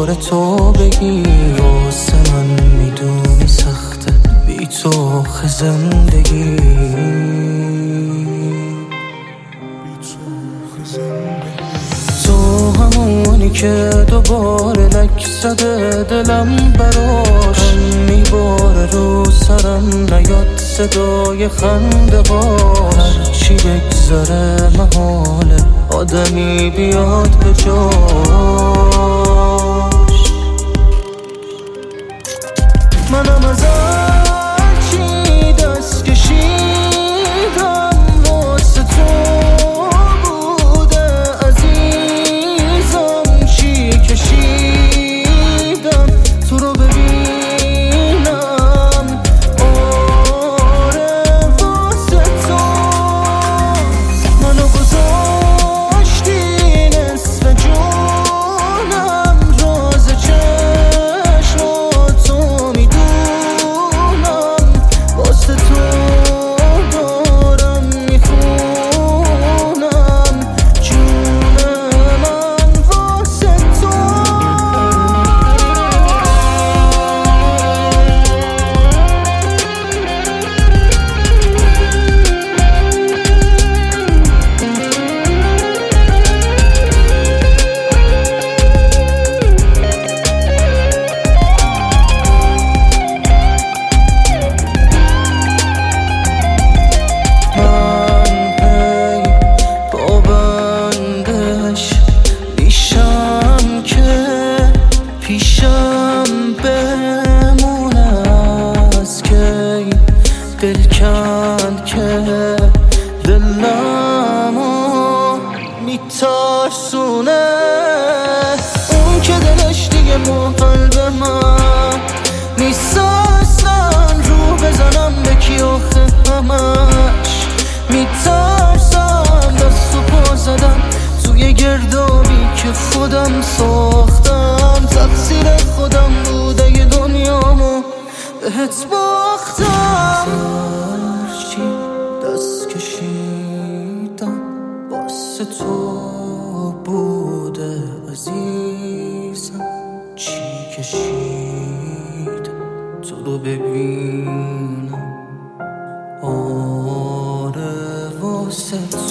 بار تو بگی. واسه من میدونی سخته بی تو آخه زندگی. تو همونی که دوباره لک زده دلم براش، میباره رو سرم نیاد صدای خنده هاش. هرچی بگذره محاله آدمی بیاد به جاش. منم از هرچی دست کشیدم واسه تو بوده عزیزم. چی کشیدم تو رو ببینم، آره واسه تو. منو گذاشتی نصف جونم، راز چشماتو میدونم. واسه تو دارم میخونم جون من واسه تو. دل کند که دلمو میترسونه. اون که دلش دیگه با قلب من نیست اصلا. رو بزنم به کی آخه همش میترسم. دست و پا زدم توی گردابی که خودم ساختم. تقصیر خودم بوده ی دنیامو بهت باختم. هرچی دست کشیدم واسه تو بوده عزیزم. چی کشید تو رو ببینم، آره واسه تو.